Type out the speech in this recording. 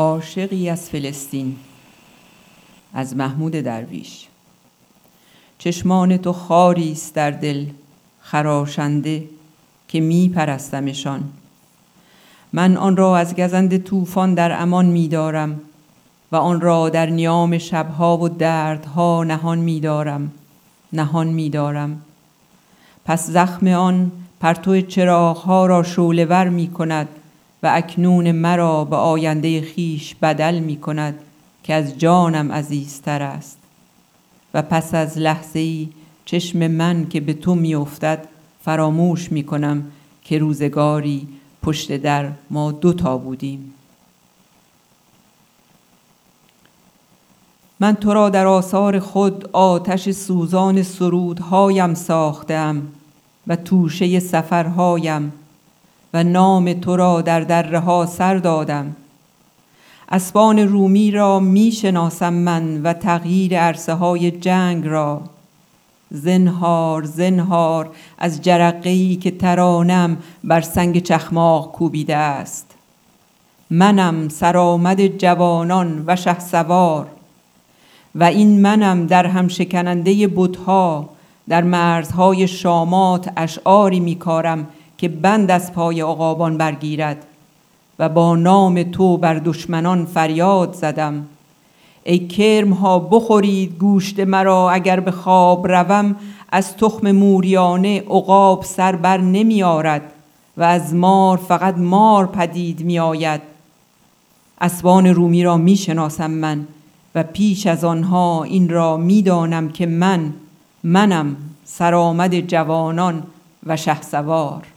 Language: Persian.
عاشقی از فلسطین، از محمود درویش. چشمان تو خاری است در دل خراشنده که می پرستمشان. من آن را از گزند طوفان در امان می دارم و آن را در نیام شبها و دردها نهان می دارم. پس زخم آن پرتو چراغها را شعله‌ور می کند و اکنون مرا به آینده خیش بدل می کند که از جانم عزیزتر است. و پس از لحظه‌ای چشم من که به تو می افتد فراموش می کنم که روزگاری پشت در ما دوتا بودیم. من تو را در آثار خود آتش سوزان سرودهایم ساختم و توشه سفرهایم و نام تو را در دره ها سر دادم. اسبان رومی را می شناسم من و تغییر عرصه های جنگ را. زنهار زنهار از جرقه‌ای که ترانم بر سنگ چخماق کوبیده است. منم سرآمد جوانان و شهسوار و این منم در هم شکننده بت‌ها. در مرزهای شامات اشعاری میکارم که بند از پای عقابان برگیرد و با نام تو بر دشمنان فریاد زدم. ای کرم‌ها بخورید گوشت مرا، اگر به خواب روم از تخم موریانه عقاب سر بر نمی آرد و از مار فقط مار پدید می آید. اسبان رومی را می شناسم من و پیش از آنها این را می دانم که منم سرآمد جوانان و شهسوار.